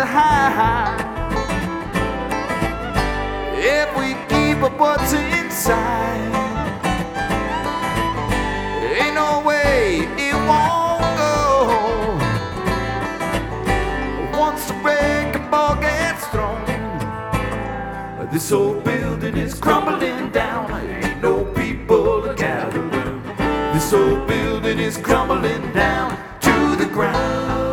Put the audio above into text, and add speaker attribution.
Speaker 1: to hide. If we keep up what's inside, ain't no way it won't go. Once the breaking ball gets thrown, this old building is crumbling down. Ain't no people to gather round. This old building is crumbling down to the ground.